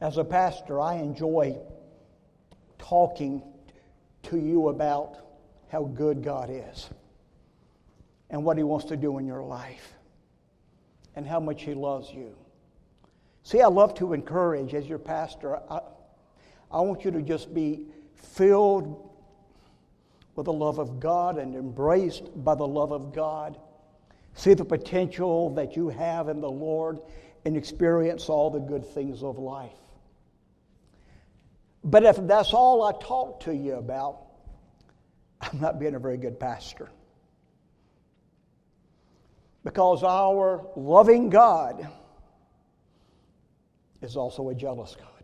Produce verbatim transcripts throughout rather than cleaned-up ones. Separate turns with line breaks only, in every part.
As a pastor, I enjoy talking to you about how good God is and what He wants to do in your life and how much He loves you. See, I love to encourage as your pastor. I, I want you to just be filled with the love of God and embraced by the love of God. See the potential that you have in the Lord and experience all the good things of life. But if that's all I talk to you about, I'm not being a very good pastor. Because our loving God is also a jealous God.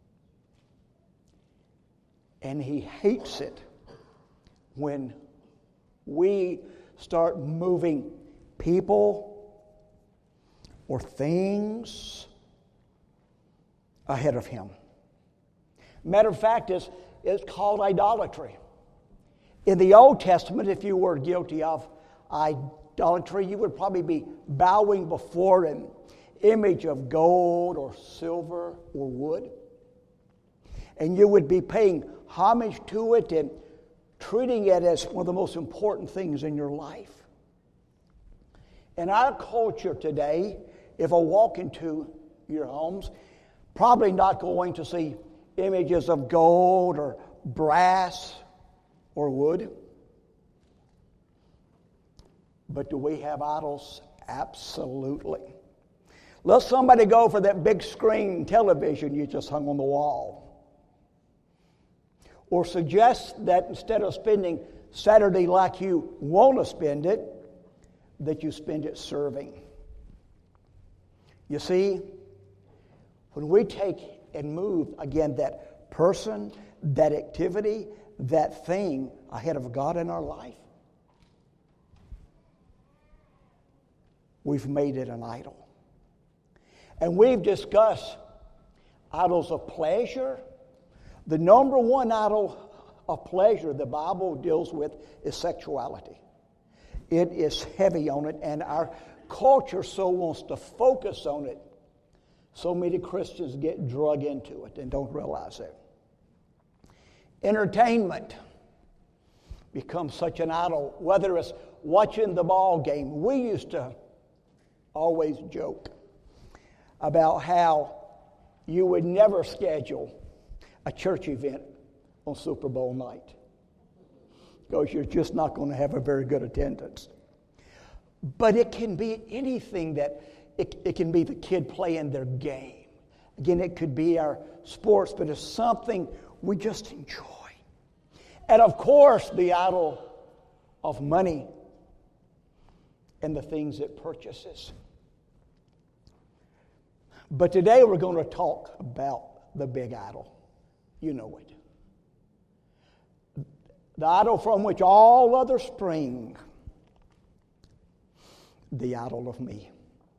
And He hates it when we start moving people or things ahead of Him. Matter of fact, it's, it's called idolatry. In the Old Testament, if you were guilty of idolatry, you would probably be bowing before an image of gold or silver or wood. And you would be paying homage to it and treating it as one of the most important things in your life. In our culture today, if I walk into your homes, probably not going to see images of gold or brass or wood. But do we have idols? Absolutely. Let somebody go for that big screen television you just hung on the wall. Or suggest that instead of spending Saturday like you want to spend it, that you spend it serving. You see, when we take and move, again, that person, that activity, that thing ahead of God in our life, we've made it an idol. And we've discussed idols of pleasure. The number one idol of pleasure the Bible deals with is sexuality. It is heavy on it, and our culture so wants to focus on it. So many Christians get drug into it and don't realize it. Entertainment becomes such an idol, whether it's watching the ball game. We used to always joke about how you would never schedule a church event on Super Bowl night because you're just not going to have a very good attendance. But it can be anything that, it, it can be the kid playing their game. Again, it could be our sports, but it's something we just enjoy. And of course, the idol of money and the things it purchases. But today we're going to talk about the big idol. You know it. The idol from which all others spring. The idol of me.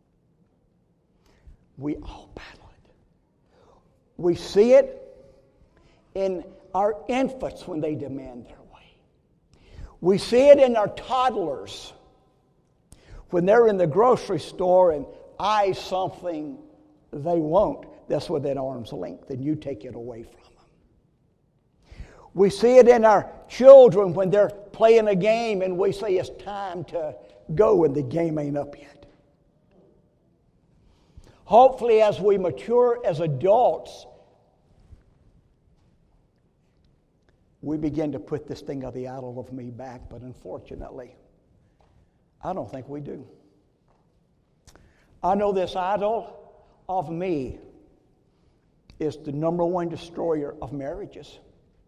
We all battle it. We see it in our infants when they demand their way. We see it in our toddlers when they're in the grocery store and eye something they won't. That's within arm's length, and you take it away from them. We see it in our children when they're playing a game and we say it's time to go and the game ain't up yet. Hopefully, as we mature as adults, we begin to put this thing of the idol of me back, but unfortunately, I don't think we do. I know this idol of me is the number one destroyer of marriages.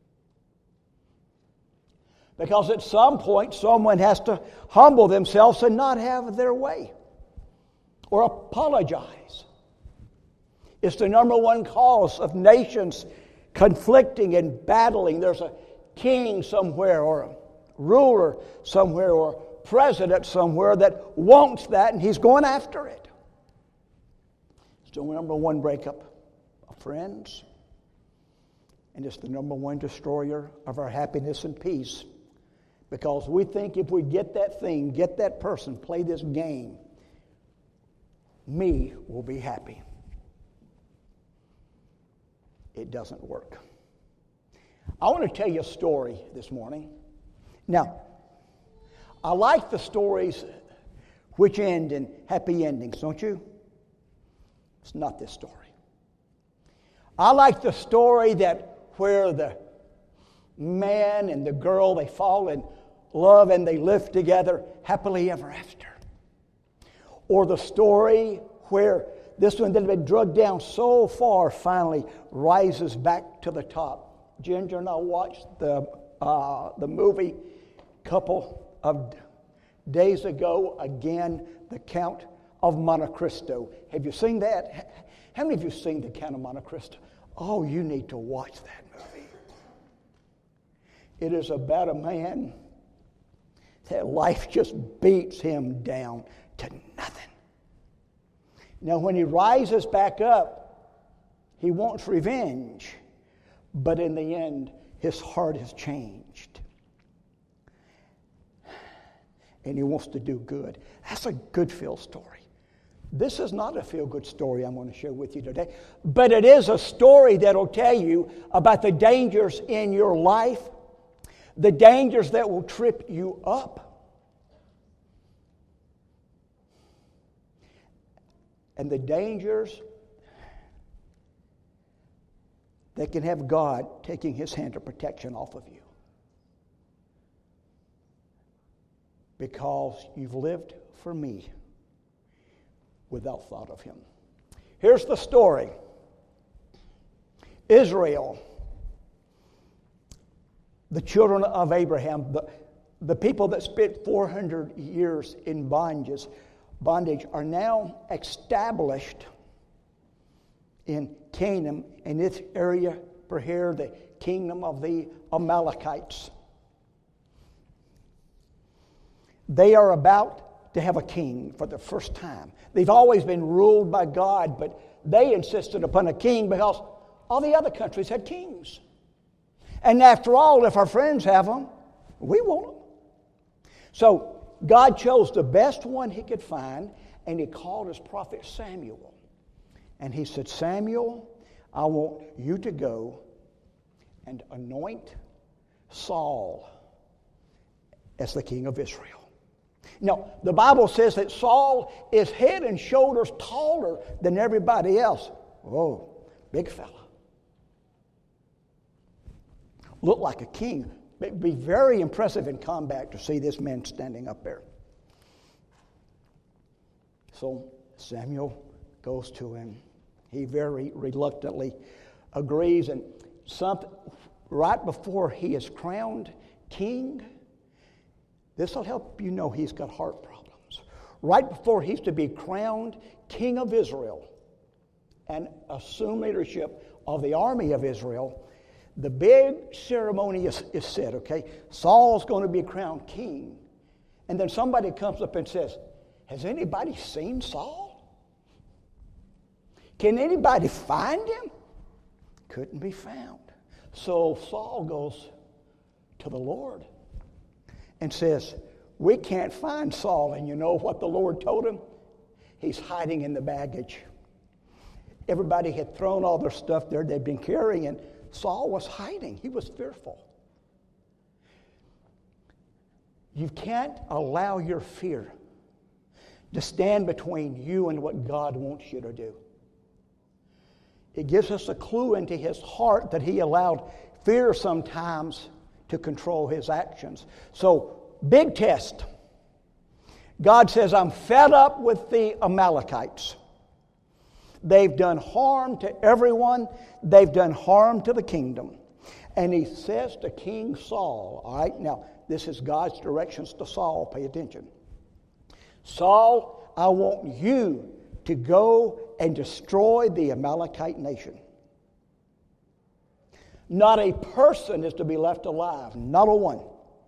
Because at some point, someone has to humble themselves and not have their way or apologize. It's the number one cause of nations conflicting and battling. There's a king somewhere or a ruler somewhere or a president somewhere that wants that, and he's going after it. It's the number one breakup of friends, and it's the number one destroyer of our happiness and peace. Because we think if we get that thing, get that person, play this game, me will be happy. it doesn't work. I want to tell you a story this morning. Now, I like the stories which end in happy endings, don't you? It's not this story. I like the story that where the man and the girl, they fall in love and they live together happily ever after. Or the story where this one that had been drugged down so far finally rises back to the top. Ginger and I watched the uh, the movie a couple of days ago, again, The Count of Monte Cristo. Have you seen that? How many of you have seen The Count of Monte Cristo? Oh, you need to watch that movie. It is about a man that life just beats him down to nothing. Now, when he rises back up, he wants revenge, but in the end, his heart has changed. And he wants to do good. That's a good feel story. This is not a feel-good story I'm going to share with you today, but it is a story that will tell you about the dangers in your life, the dangers that will trip you up, and the dangers that can have God taking His hand of protection off of you because you've lived for me without thought of Him. Here's the story. Israel, the children of Abraham, the, the people that spent four hundred years in bondage, bondage are now established in Canaan, in this area for here, the kingdom of the Amalekites. They are about to have a king for the first time. They've always been ruled by God, but they insisted upon a king because all the other countries had kings. And after all, if our friends have them, we want them. So God chose the best one He could find, and He called His prophet Samuel. And He said, Samuel, I want you to go and anoint Saul as the king of Israel. Now, the Bible says that Saul is head and shoulders taller than everybody else. Whoa, big fella. Looked like a king. It'd be very impressive in combat to see this man standing up there. So Samuel goes to him. He very reluctantly agrees, and something, right before he is crowned king, this will help you know he's got heart problems. Right before he's to be crowned king of Israel and assume leadership of the army of Israel, the big ceremony is, is said, okay? Saul's going to be crowned king. And then somebody comes up and says, has anybody seen Saul? Can anybody find him? Couldn't be found. So Saul goes to the Lord and says, we can't find Saul. And you know what the Lord told him? He's hiding in the baggage. Everybody had thrown all their stuff there they'd been carrying, and Saul was hiding. He was fearful. You can't allow your fear to stand between you and what God wants you to do. It gives us a clue into His heart that He allowed fear sometimes to control His actions. So, big test. God says, I'm fed up with the Amalekites. They've done harm to everyone. They've done harm to the kingdom. And He says to King Saul, all right, now this is God's directions to Saul. Pay attention. Saul, I want you to go and destroy the Amalekite nation. Not a person is to be left alive, not a one.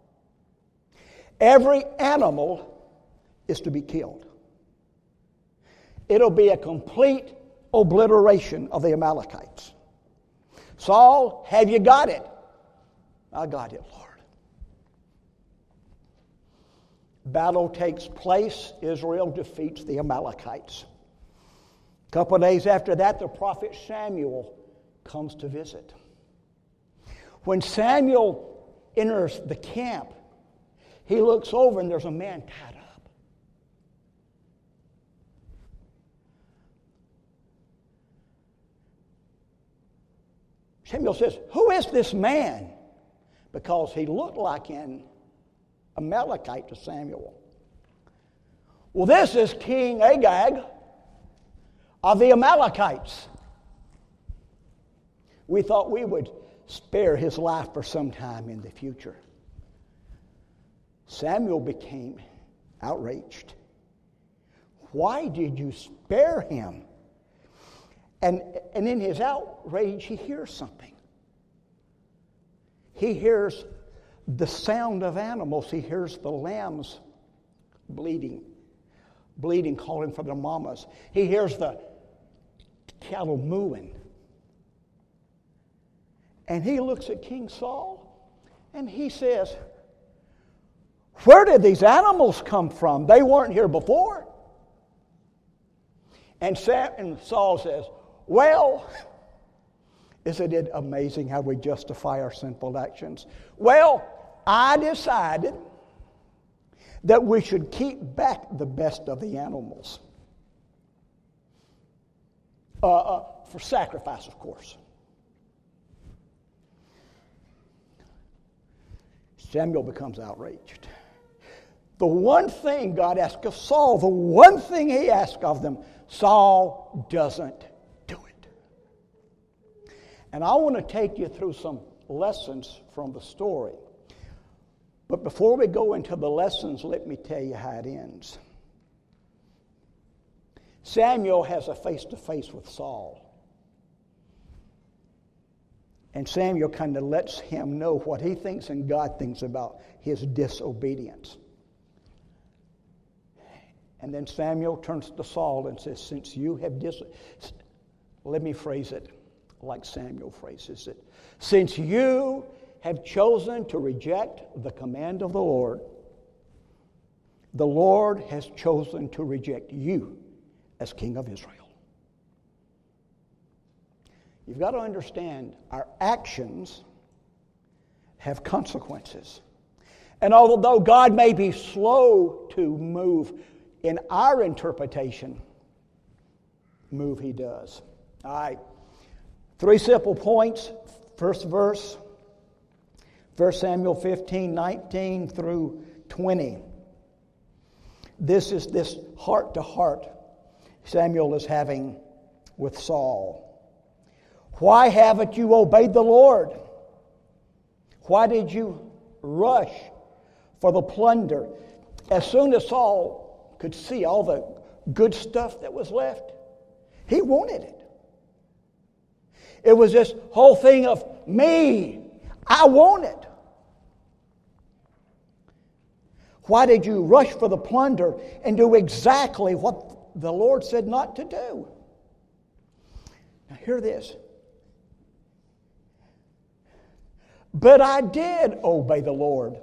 Every animal is to be killed. It'll be a complete obliteration of the Amalekites. Saul, have you got it? I got it, Lord. Battle takes place. Israel defeats the Amalekites. A couple of days after that, the prophet Samuel comes to visit. When Samuel enters the camp, he looks over and there's a man tied up. Samuel says, "Who is this man?" Because he looked like an Amalekite to Samuel. Well, this is King Agag of the Amalekites. We thought we would spare his life for some time in the future. Samuel became outraged. Why did you spare him? And, and in his outrage, he hears something. He hears the sound of animals. He hears the lambs bleating, bleating, calling for their mamas. He hears the cattle mooing. And he looks at King Saul and he says, "Where did these animals come from? They weren't here before." And, Sam, and Saul says, "Well," isn't it amazing how we justify our sinful actions? "Well, I decided that we should keep back the best of the animals. Uh, uh, for sacrifice, of course." Samuel becomes outraged. The one thing God asked of Saul, the one thing he asked of them, Saul doesn't do it. And I want to take you through some lessons from the story. But before we go into the lessons, let me tell you how it ends. Samuel has a face-to-face with Saul. And Samuel kind of lets him know what he thinks and God thinks about his disobedience. And then Samuel turns to Saul and says, "Since you have dis..." Let me phrase it like Samuel phrases it. "Since you have chosen to reject the command of the Lord, the Lord has chosen to reject you as king of Israel." You've got to understand, our actions have consequences. And although God may be slow to move in our interpretation, move he does. All right. Three simple points. First verse, First Samuel fifteen, nineteen through twenty. This is this heart-to-heart Samuel is having with Saul. "Why haven't you obeyed the Lord? Why did you rush for the plunder?" As soon as Saul could see all the good stuff that was left, he wanted it. It was this whole thing of me. I want it. Why did you rush for the plunder and do exactly what the Lord said not to do? Now hear this. "But I did obey the Lord,"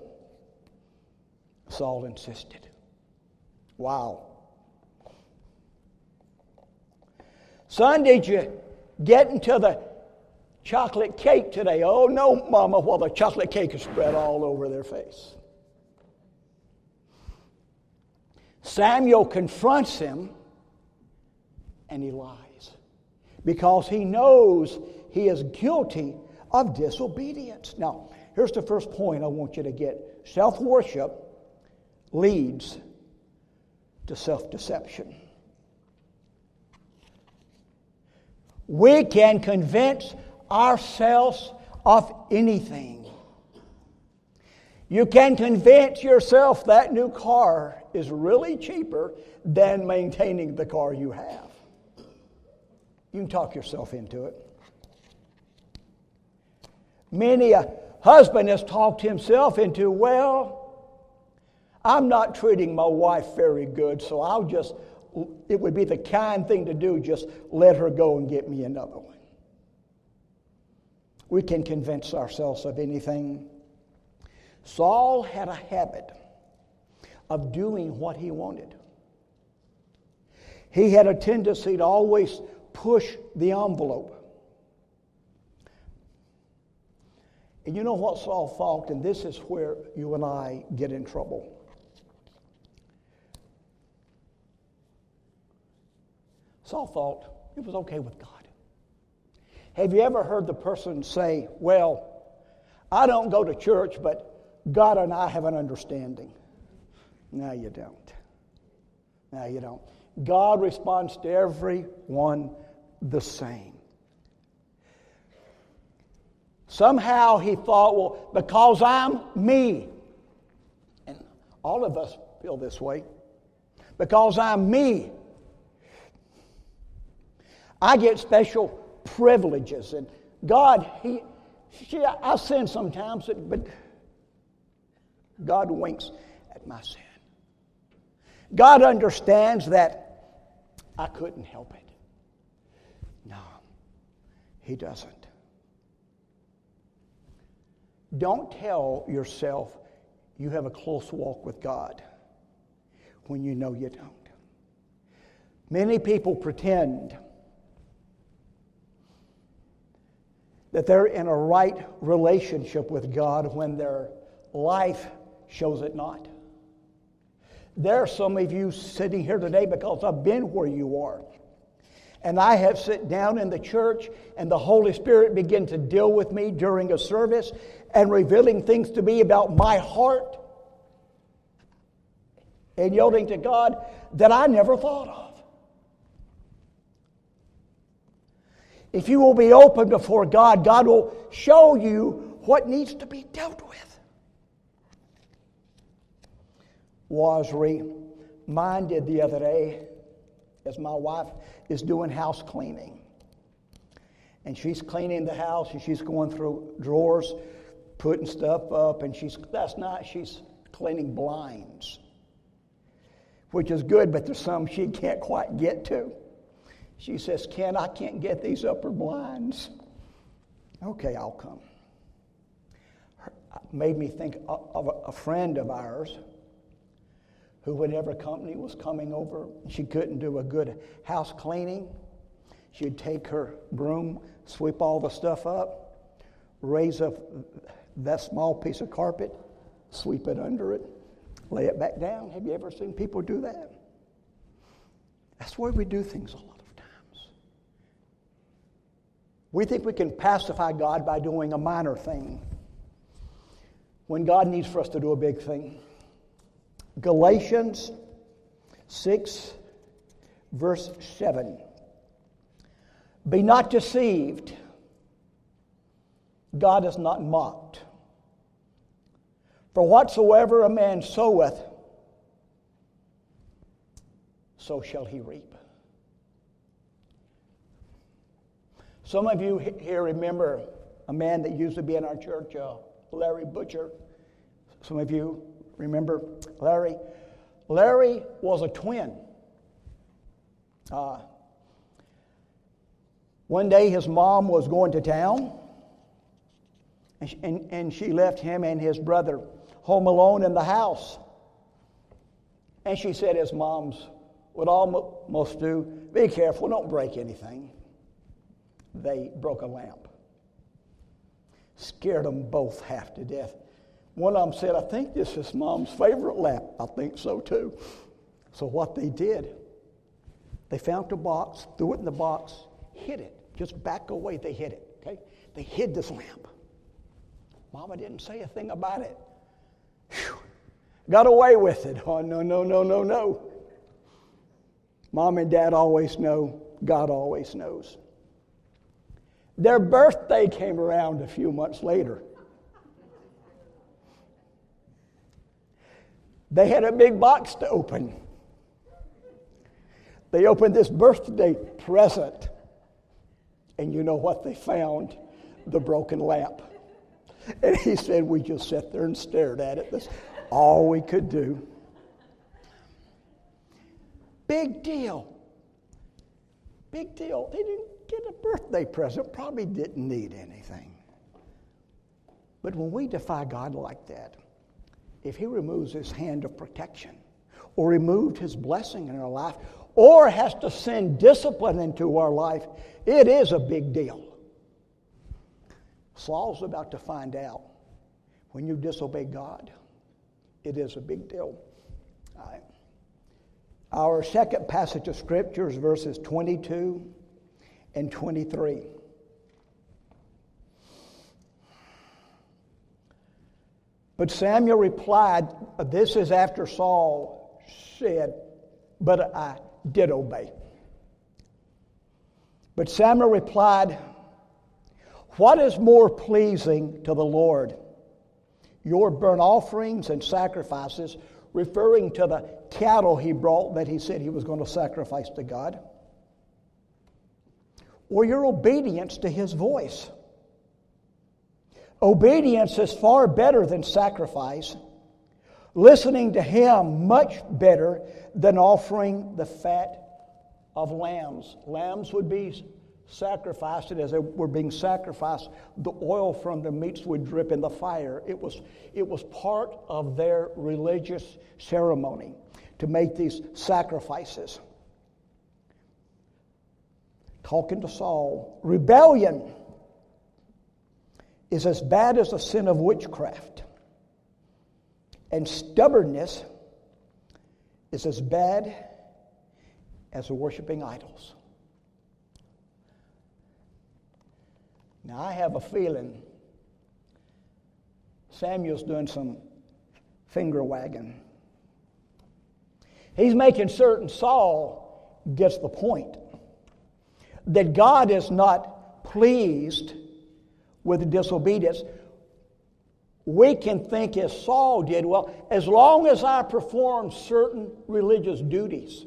Saul insisted. Wow. "Son, did you get into the chocolate cake today?" "Oh, no, Mama," while the chocolate cake is spread all over their face. Samuel confronts him, and he lies because he knows he is guilty of disobedience. Now, here's the first point I want you to get. Self-worship leads to self-deception. We can convince ourselves of anything. You can convince yourself that new car is really cheaper than maintaining the car you have. You can talk yourself into it. Many a husband has talked himself into, "Well, I'm not treating my wife very good, so I'll just, it would be the kind thing to do, just let her go and get me another one." We can convince ourselves of anything. Saul had a habit of doing what he wanted. He had a tendency to always push the envelope. And you know what Saul thought, and this is where you and I get in trouble. Saul thought it was okay with God. Have you ever heard the person say, well, I don't go to church, but God and I have an understanding? No, you don't. No, you don't. God responds to everyone the same. Somehow he thought, well, because I'm me, and all of us feel this way, because I'm me, I get special privileges. And God, He, see, I sin sometimes, but God winks at my sin. God understands that I couldn't help it. No, He doesn't. Don't tell yourself you have a close walk with God when you know you don't. Many people pretend that they're in a right relationship with God when their life shows it not. There are some of you sitting here today because I've been where you are. And I have sat down in the church and the Holy Spirit began to deal with me during a service and revealing things to me about my heart and yielding to God that I never thought of. If you will be open before God, God will show you what needs to be dealt with. Was reminded the other day as my wife is doing house cleaning. And she's cleaning the house and she's going through drawers, putting stuff up, and she's that's not she's cleaning blinds. Which is good, but there's some she can't quite get to. She says, Ken, I can't get these upper blinds. Okay, I'll come. Her, made me think of a, a friend of ours who, whenever company was coming over, she couldn't do a good house cleaning. She'd take her broom, sweep all the stuff up, raise up that small piece of carpet, sweep it under it, lay it back down. Have you ever seen people do that? That's the way we do things a lot. We think we can pacify God by doing a minor thing when God needs for us to do a big thing. Galatians six, verse seven. Be not deceived. God is not mocked. For whatsoever a man soweth, so shall he reap. Some of you here remember a man that used to be in our church, uh, Larry Butcher. Some of you remember Larry. Larry was a twin. Uh, one day his mom was going to town, and she, and, and she left him and his brother home alone in the house. And she said, as moms would almost do, be careful, don't break anything. They broke a lamp. Scared them both half to death. One of them said, I think this is Mom's favorite lamp. I think so too. So what they did, they found a box, threw it in the box, hid it. Just back away, they hid it. Okay? They hid this lamp. Mama didn't say a thing about it. Whew. Got away with it. Oh, no, no, no, no, no. Mom and Dad always know. God always knows. Their birthday came around a few months later. They had a big box to open. They opened this birthday present. And you know what they found? The broken lamp. And he said, we just sat there and stared at it. That's all we could do. Big deal. Big deal. They didn't get a birthday present, probably didn't need anything. But when we defy God like that, if He removes His hand of protection or removed His blessing in our life or has to send discipline into our life, it is a big deal. Saul's about to find out when you disobey God, it is a big deal. All right. Our second passage of Scripture is verses twenty-two and twenty-three. But Samuel replied, this is after Saul said, but I did obey. But Samuel replied, what is more pleasing to the Lord? Your burnt offerings and sacrifices, referring to the cattle he brought that he said he was going to sacrifice to God, or your obedience to his voice? Obedience is far better than sacrifice. Listening to him much better than offering the fat of lambs. Lambs would be sacrificed, and as they were being sacrificed, the oil from the meats would drip in the fire. It was, it was part of their religious ceremony to make these sacrifices. Talking to Saul, rebellion is as bad as the sin of witchcraft, and stubbornness is as bad as worshiping idols. Now, I have a feeling Samuel's doing some finger wagging. He's making certain Saul gets the point that God is not pleased with disobedience. We can think as Saul did, well, as long as I perform certain religious duties.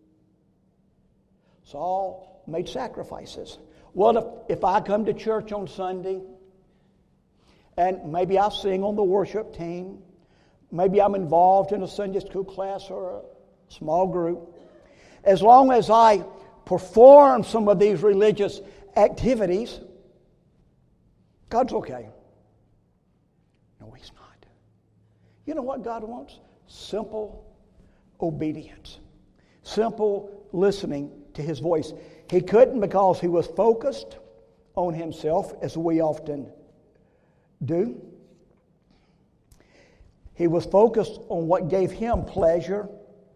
Saul made sacrifices. Well, if, if I come to church on Sunday, and maybe I sing on the worship team, maybe I'm involved in a Sunday school class or a small group, as long as I perform some of these religious activities, God's okay. No, he's not. You know what God wants? Simple obedience. Simple listening to his voice. He couldn't because he was focused on himself, as we often do. He was focused on what gave him pleasure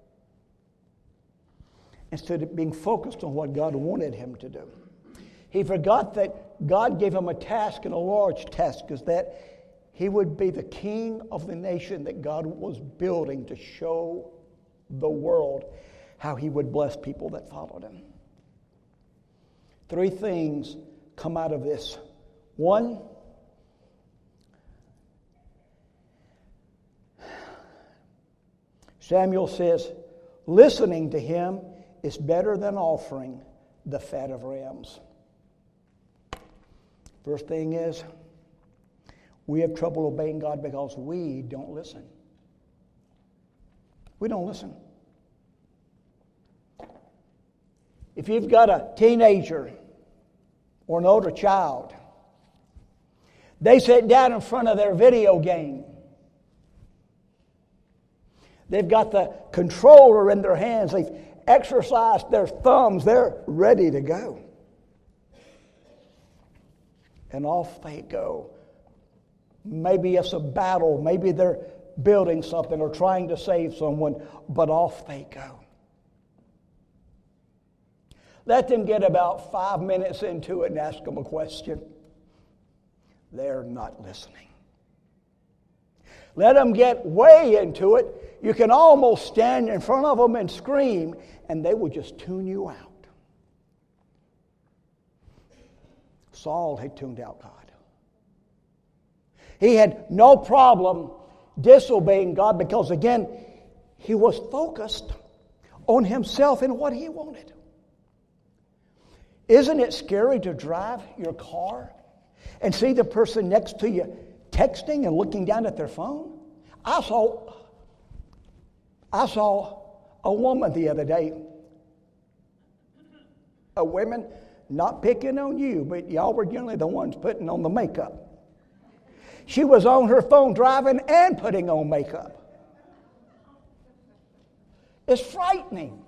instead of being focused on what God wanted him to do. He forgot that God gave him a task, and a large task, is that he would be the king of the nation that God was building to show the world how he would bless people that followed him. Three things come out of this. One, Samuel says, listening to him is better than offering the fat of rams. First thing is, we have trouble obeying God because we don't listen. We don't listen. If you've got a teenager or an older child, they sit down in front of their video game. They've got the controller in their hands. They've exercised their thumbs. They're ready to go. And off they go. Maybe it's a battle. Maybe they're building something or trying to save someone, but off they go. Let them get about five minutes into it and ask them a question. They're not listening. Let them get way into it. You can almost stand in front of them and scream, and they will just tune you out. Saul had tuned out God. He had no problem disobeying God because, again, he was focused on himself and what he wanted. Isn't it scary to drive your car and see the person next to you texting and looking down at their phone? I saw, I saw a woman the other day. A woman, not picking on you, but y'all were generally the ones putting on the makeup. She was on her phone driving and putting on makeup. It's frightening.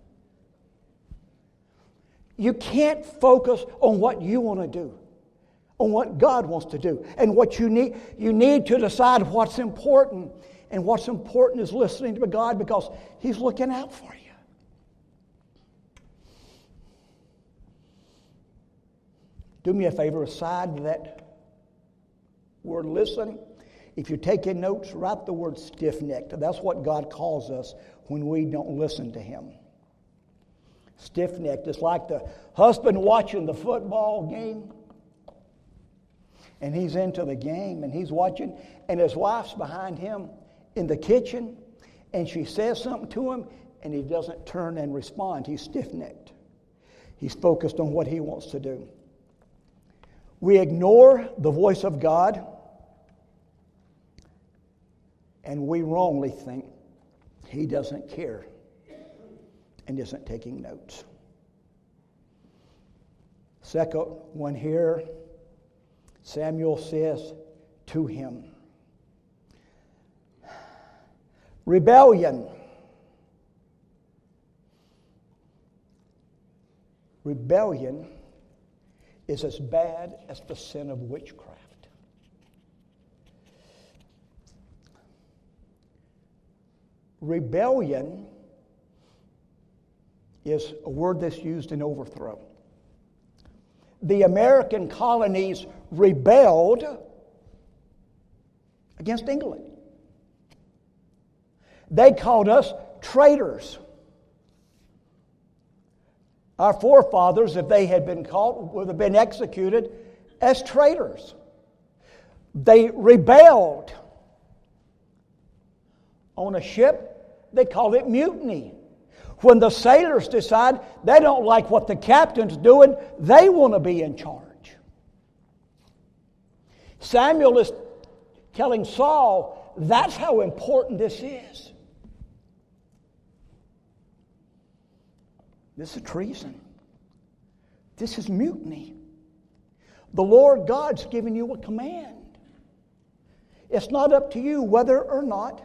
You can't focus on what you want to do. on what God wants to do and what you need. You need to decide what's important. And what's important is listening to God because He's looking out for you. Do me a favor, aside to that word listen. If you're taking notes, write the word stiff-necked. That's what God calls us when we don't listen to Him. Stiff-necked. It's like the husband watching the football game. And he's into the game and he's watching. And his wife's behind him in the kitchen. And she says something to him and he doesn't turn and respond. He's stiff-necked. He's focused on what he wants to do. We ignore the voice of God. And we wrongly think He doesn't care and isn't taking notes. Second one here, Samuel says to him, rebellion. Rebellion is as bad as the sin of witchcraft. Rebellion is a word that's used in overthrow. The American colonies rebelled against England. They called us traitors. Our forefathers, if they had been caught, would have been executed as traitors. They rebelled on a ship. They called it mutiny. When the sailors decide they don't like what the captain's doing, they want to be in charge. Samuel is telling Saul, that's how important this is. This is treason. This is mutiny. The Lord God's given you a command. It's not up to you whether or not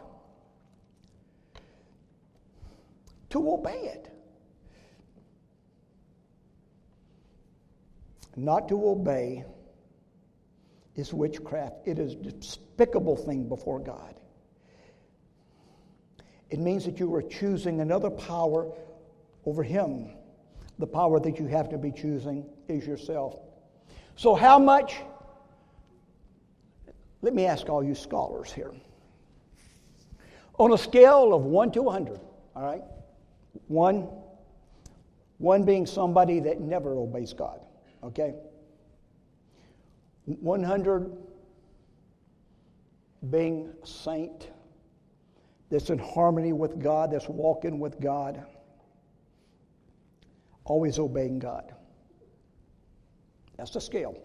to obey it. Not to obey is witchcraft. It is a despicable thing before God. It means that you are choosing another power over Him. The power that you have to be choosing is yourself. So how much, let me ask all you scholars here. On a scale of one to one hundred, all right? One, one being somebody that never obeys God, okay? one hundred being a saint that's in harmony with God, that's walking with God, always obeying God. That's the scale.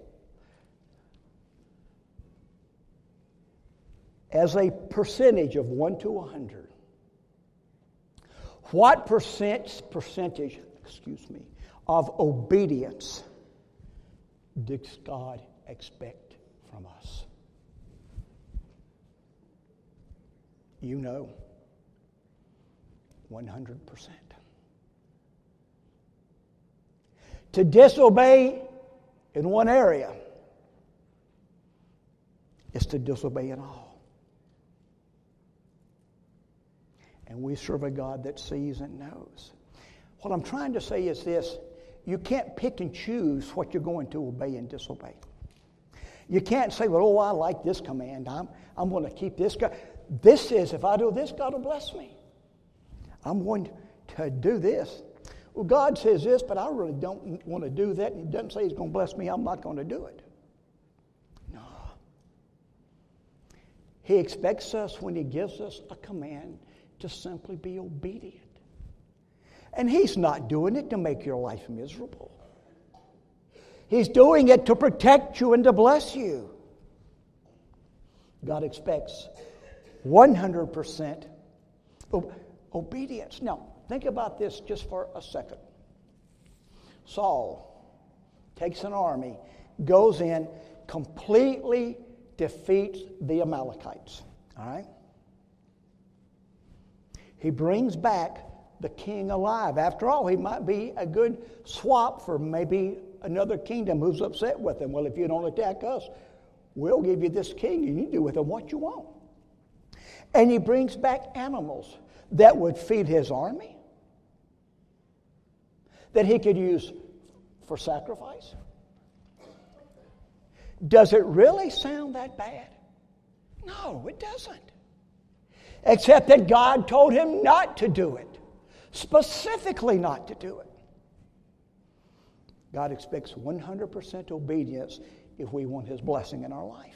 As a percentage of one to one hundred, what percent, percentage, excuse me, of obedience does God expect from us? You know, one hundred percent. To disobey in one area is to disobey in all. And we serve a God that sees and knows. What I'm trying to say is this: you can't pick and choose what you're going to obey and disobey. You can't say, well, oh, I like this command. I'm, I'm going to keep this. God. This says if I do this, God will bless me. I'm going to do this. Well, God says this, but I really don't want to do that. And He doesn't say He's going to bless me. I'm not going to do it. No. He expects us, when He gives us a command, to simply be obedient. And He's not doing it to make your life miserable. He's doing it to protect you and to bless you. God expects one hundred percent obedience. Now, think about this just for a second. Saul takes an army, goes in, completely defeats the Amalekites. All right? He brings back the king alive. After all, he might be a good swap for maybe another kingdom who's upset with him. Well, if you don't attack us, we'll give you this king, and you do with him what you want. And he brings back animals that would feed his army, that he could use for sacrifice. Does it really sound that bad? No, it doesn't. Except that God told him not to do it. Specifically not to do it. God expects one hundred percent obedience if we want his blessing in our life.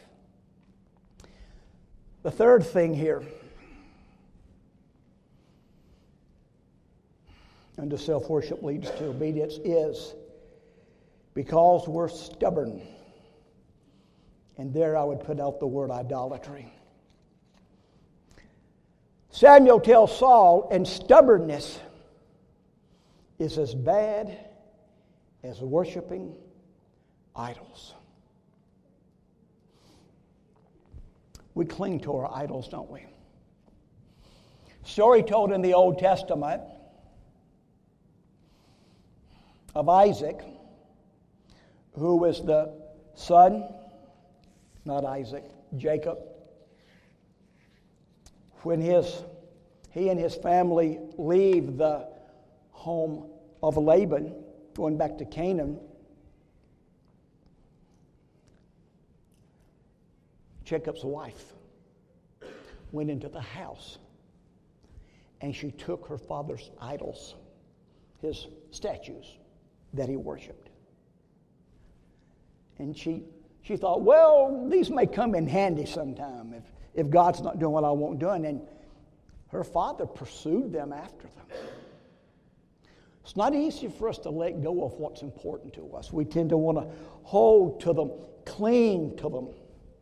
The third thing here, and self-worship leads to obedience, is because we're stubborn. And there I would put out the word idolatry. Samuel tells Saul, and stubbornness is as bad as worshiping idols. We cling to our idols, don't we? Story told in the Old Testament of Isaac, who was the son, not Isaac, Jacob. When his, he and his family leave the home of Laban, going back to Canaan, Jacob's wife went into the house and she took her father's idols, his statues that he worshipped. And she she thought, well, these may come in handy sometime if, if God's not doing what I want done. And her father pursued them after them. It's not easy for us to let go of what's important to us. We tend to want to hold to them, cling to them.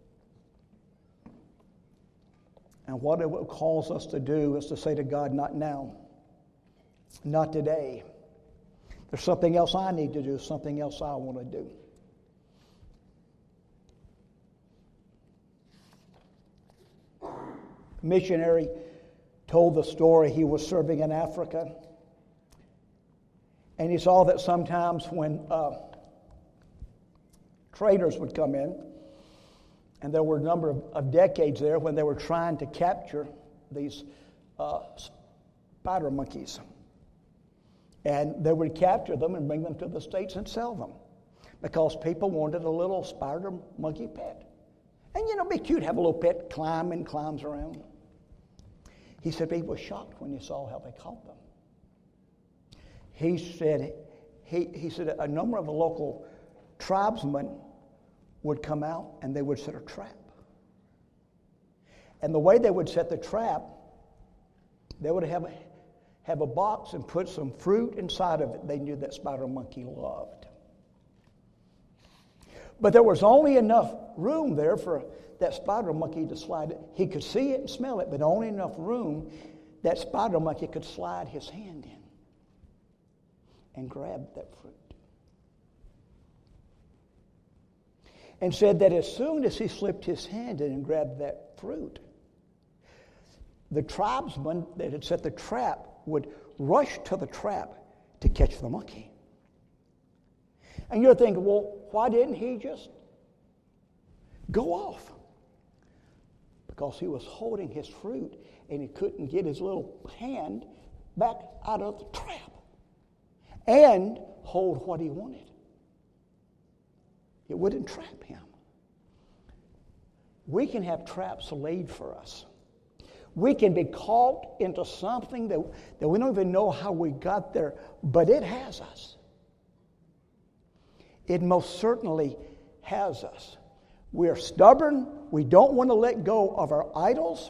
And what it will cause us to do is to say to God, not now, not today. There's something else I need to do, something else I want to do. Missionary told the story. He was serving in Africa, and he saw that sometimes when uh, traders would come in, and there were a number of, of decades there when they were trying to capture these uh, spider monkeys, and they would capture them and bring them to the States and sell them because people wanted a little spider monkey pet. And you know, it'd be cute to have a little pet climb and climbs around. He said he was shocked when he saw how they caught them. He said he, he said a number of the local tribesmen would come out and they would set a trap. And the way they would set the trap, they would have a, have a box and put some fruit inside of it they knew that spider monkey loved. But there was only enough room there for that spider monkey to slide it. He could see it and smell it, but only enough room that spider monkey could slide his hand in and grab that fruit. And said that as soon as he slipped his hand in and grabbed that fruit, the tribesman that had set the trap would rush to the trap to catch the monkey. And you're thinking, well, why didn't he just go off? Because he was holding his fruit and he couldn't get his little hand back out of the trap and hold what he wanted. It wouldn't trap him. We can have traps laid for us. We can be caught into something that, that we don't even know how we got there, but it has us. It most certainly has us. We're stubborn. We don't want to let go of our idols.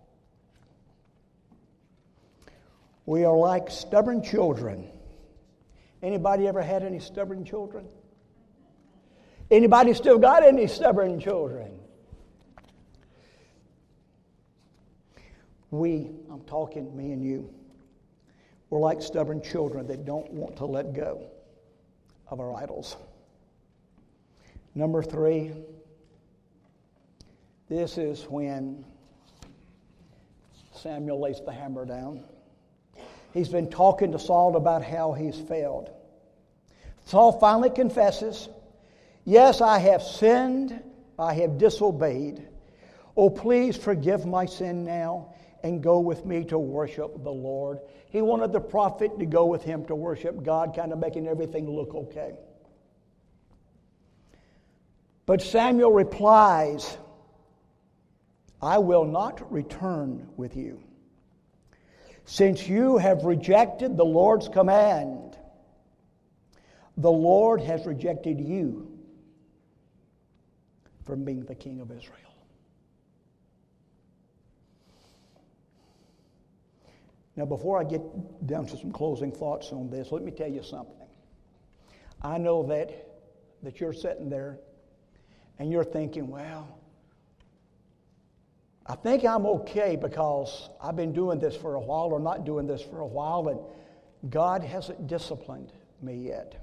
We are like stubborn children. Anybody ever had any stubborn children? Anybody still got any stubborn children? We, I'm talking me and you, we're like stubborn children that don't want to let go of our idols. Number three, this is when Samuel lays the hammer down. He's been talking to Saul about how he's failed. Saul finally confesses, yes, I have sinned, I have disobeyed. Oh, please forgive my sin now and go with me to worship the Lord. He wanted the prophet to go with him to worship God, kind of making everything look okay. But Samuel replies, I will not return with you, since you have rejected the Lord's command. The Lord has rejected you from being the king of Israel. Now, before I get down to some closing thoughts on this, let me tell you something. I know that, that you're sitting there and you're thinking, well, I think I'm okay because I've been doing this for a while or not doing this for a while, and God hasn't disciplined me yet.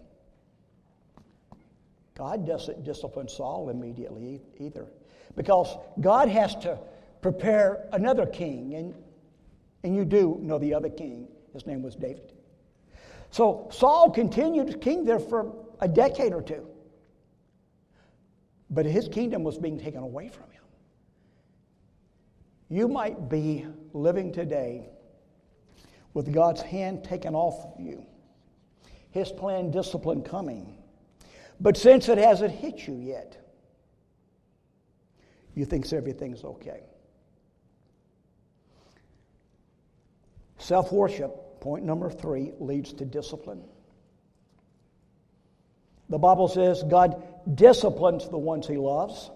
God doesn't discipline Saul immediately either, because God has to prepare another king, and, and you do know the other king. His name was David. So Saul continued king there for a decade or two, but his kingdom was being taken away from him. You might be living today with God's hand taken off of you, His planned discipline coming. But since it hasn't hit you yet, you think everything's okay. Self-worship, point number three, leads to discipline. The Bible says God disciplines the ones He loves,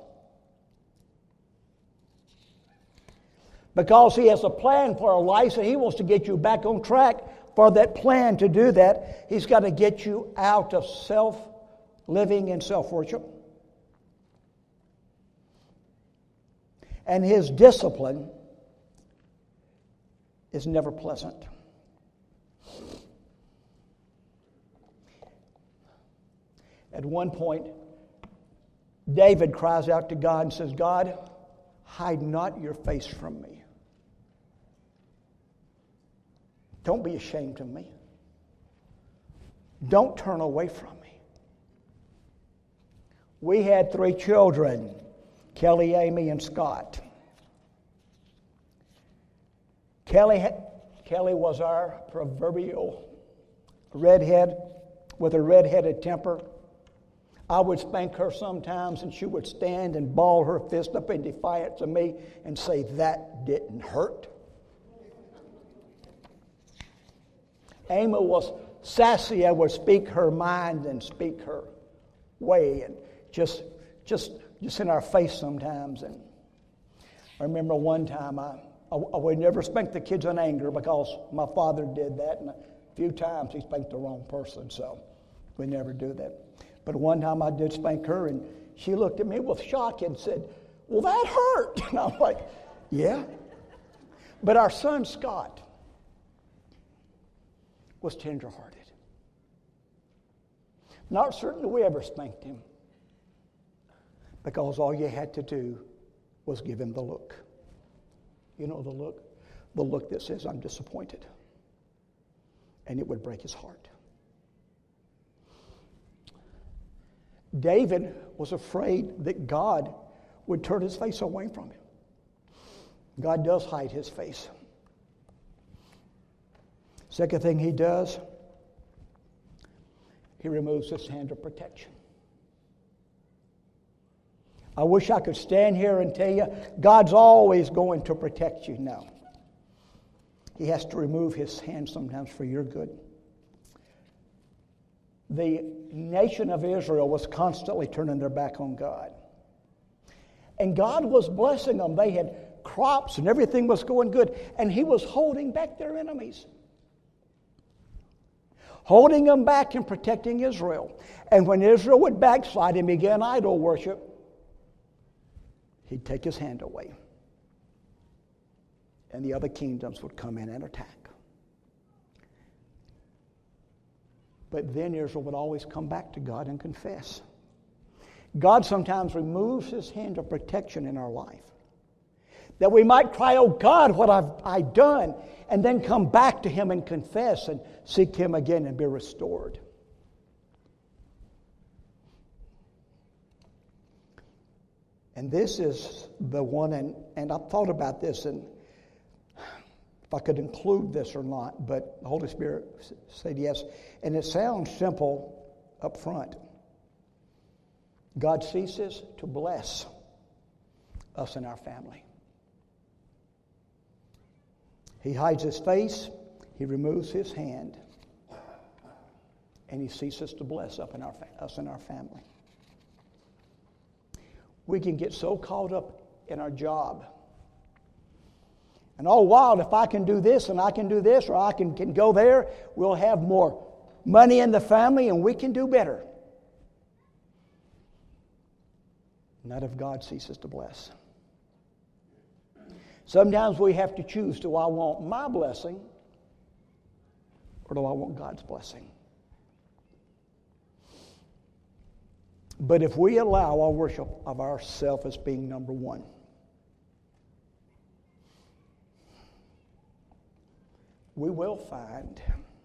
because He has a plan for our life, and He wants to get you back on track. For that plan to do that, He's got to get you out of self-living and self-worship. And His discipline is never pleasant. At one point, David cries out to God and says, God, hide not your face from me. Don't be ashamed of me. Don't turn away from me. We had three children, Kelly, Amy, and Scott. Kelly, had, Kelly was our proverbial redhead with a redheaded temper. I would spank her sometimes, and she would stand and ball her fist up in defiance of me and say, that didn't hurt. Amy was sassy. I would speak her mind and speak her way, and just, just, just in our face sometimes. And I remember one time I, I, I would never spank the kids in anger because my father did that, and a few times he spanked the wrong person, so we never do that. But one time I did spank her, and she looked at me with shock and said, well, that hurt. And I'm like, yeah. But our son, Scott, was tenderhearted. Not certain that we ever spanked him, because all you had to do was give him the look. You know the look? The look that says, I'm disappointed. And it would break his heart. David was afraid that God would turn His face away from him. God does hide His face. Second thing He does, He removes His hand of protection. I wish I could stand here and tell you, God's always going to protect you. No. He has to remove His hand sometimes for your good. The nation of Israel was constantly turning their back on God. And God was blessing them. They had crops and everything was going good. And He was holding back their enemies. Holding them back and protecting Israel. And when Israel would backslide and began idol worship, He'd take His hand away. And the other kingdoms would come in and attack. But then Israel would always come back to God and confess. God sometimes removes His hand of protection in our life, that we might cry, oh God, what have I done? And then come back to Him and confess and seek Him again and be restored. And this is the one, and, and I've thought about this, and if I could include this or not, but the Holy Spirit said yes. And it sounds simple up front. God ceases to bless us and our family. He hides his face, he removes his hand, and he ceases to bless up in our, us and our family. We can get so caught up in our job. And all while, if I can do this and I can do this or I can, can go there, we'll have more money in the family and we can do better. Not if God ceases to bless. Sometimes we have to choose, do I want my blessing or do I want God's blessing? But if we allow our worship of ourselves as being number one, we will find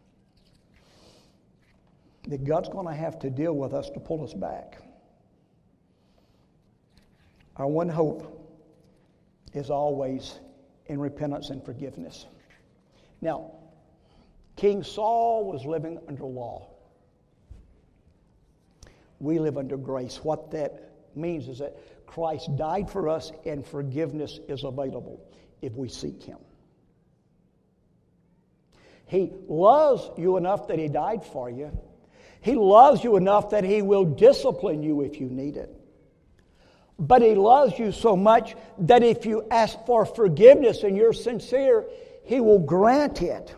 that God's going to have to deal with us to pull us back. Our one hope is always in repentance and forgiveness. Now, King Saul was living under law. We live under grace. What that means is that Christ died for us and forgiveness is available if we seek him. He loves you enough that he died for you. He loves you enough that he will discipline you if you need it. But he loves you so much that if you ask for forgiveness and you're sincere, he will grant it.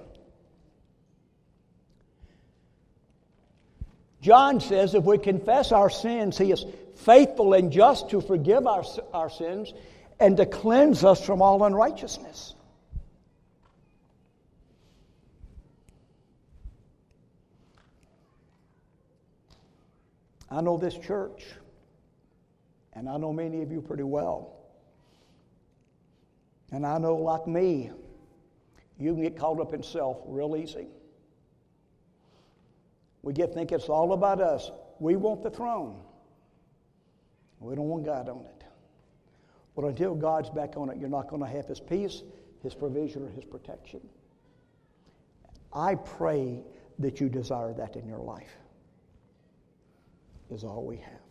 John says if we confess our sins, he is faithful and just to forgive our, our sins and to cleanse us from all unrighteousness. I know this church, and I know many of you pretty well. And I know, like me, you can get caught up in self real easy. We get think it's all about us. We want the throne. We don't want God on it. But until God's back on it, you're not going to have his peace, his provision, or his protection. I pray that you desire that in your life. Is all we have.